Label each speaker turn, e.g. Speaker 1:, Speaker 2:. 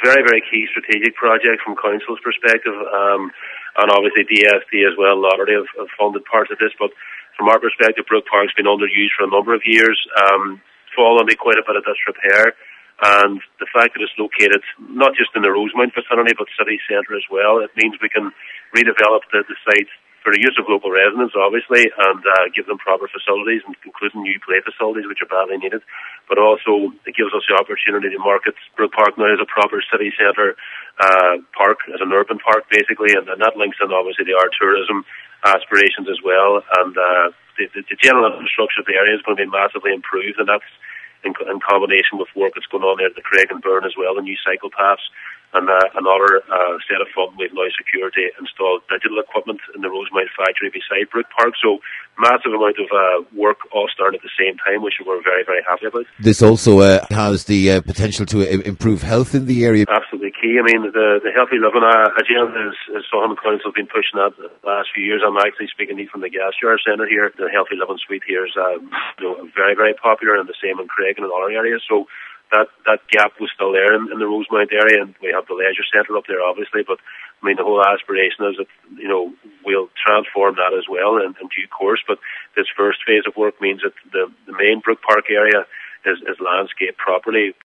Speaker 1: very, very key strategic project from Council's perspective, and obviously DST as well, Lottery have funded parts of this, but from our perspective, Brook Park's been underused for a number of years, fallen under quite a bit of disrepair, and the fact that it's located not just in the Rosemount vicinity, but city centre as well, it means we can redevelop the site for the use of local residents, obviously, and give them proper facilities, including new play facilities, which are badly needed. But also, it gives us the opportunity to market Brook Park now as a proper city centre park, as an urban park, basically, and that links in, obviously, the art tourism aspirations as well. And the general infrastructure of the area is going to be massively improved, and that's in combination with work that's going on there at the Craig and Burn as well, the new cycle paths. And another set of funding, we've now secured to install digital equipment in the Rosemount factory beside Brook Park. So massive amount of work all starting at the same time, which we're very, very happy about.
Speaker 2: This also has the potential to improve health in the area.
Speaker 1: Absolutely key. I mean, the healthy living agenda is something Council has been pushing at the last few years. I'm actually speaking from the Gas Jar Centre here. The healthy living suite here is very, very popular, and the same in Craig and in other areas. So that gap was still there in the Rosemount area, and we have the leisure centre up there, obviously. But I mean, the whole aspiration is that we'll transform that as well in due course. But this first phase of work means that the main Brook Park area is landscaped properly.